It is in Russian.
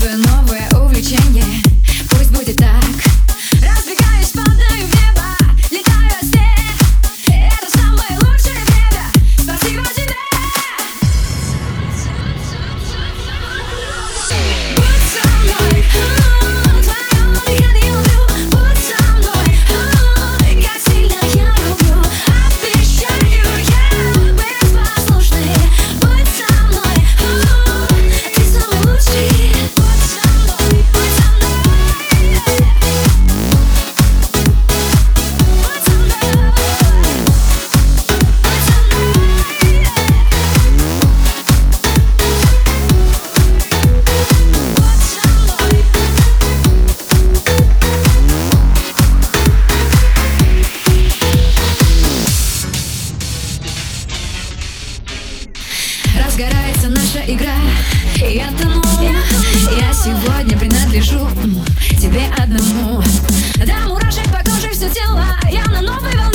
свое новое увлечение. Пусть будет так. Разбегаюсь, падаю в небо, летаю во сне. Это самое лучшее время. Спасибо тебе. Будь со мной, твое дыхание люблю. Будь со мной, как сильно я люблю. Обещаю, я быть послушной. Будь со мной, ты самый лучший. Будь со мной, будь со мной. Будь со мной, будь со мной. Разгорается наша игра, и я тону. Я сегодня принадлежу тебе одному. До мурашек по коже все тело, я на новой волне.